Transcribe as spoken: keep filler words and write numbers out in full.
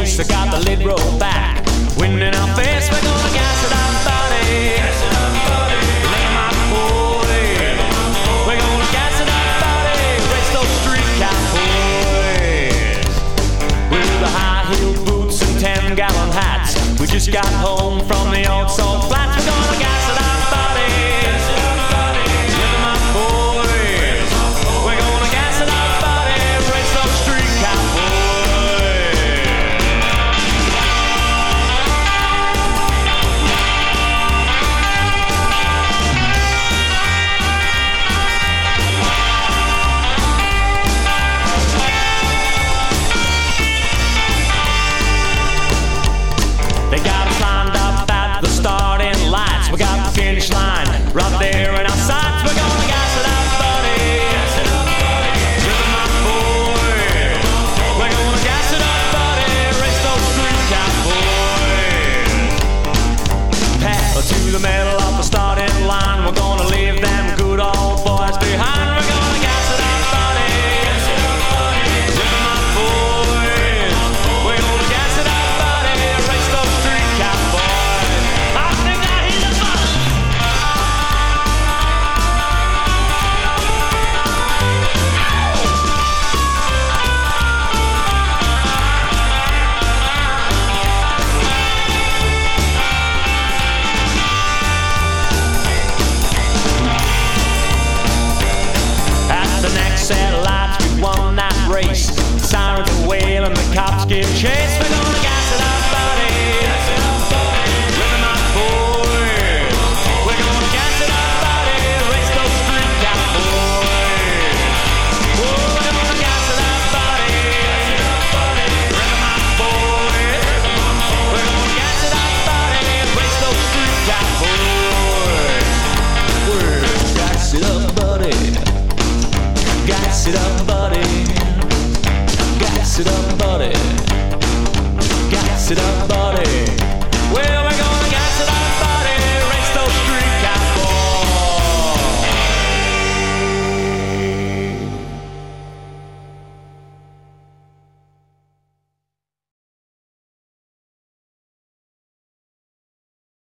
race. I got the lid rolled back. Wind in our face, we're gonna gas it up, buddy. Gas it up, buddy. Let my boy. We're gonna gas it up, buddy. Race those street cowboys. With the high-heeled boots and ten-gallon hats. We just got home from the old salt flats. We're gonna gas it up, buddy. Gas it up, buddy. Let my boys. We're gonna gas it up, buddy. Race those street cowboys. They got us lined up at the starting lights. We got the finish line right there in our sights. We're gonna gas it up, buddy. Gas it up, buddy. Rhythm my boy. We're gonna gas it up, buddy. Race those street cowboys. Pedal to the middle of the starting line. We're gonna leave them good old boys behind. We're gonna gas it up, buddy. Gas it up, buddy. Rhythm my boys. We're gonna gas it up, buddy. Race those street cowboys. I think I hear the bus. At the next set of lights, we won that race. Sirens are wailing, the cops give chase. We're gonna gas it up, buddy. Gas it up, buddy. Rhythm my boys. We're gonna gas it up, buddy. Race those street cowboys. Oh, we're gonna gas it up, buddy. Gas it up, buddy. Rhythm my boys. We're gonna gas it up, buddy. Race those street cowboys. We're gas it up, buddy. Gas it up, buddy. Gas it up, buddy. Gas it up, buddy.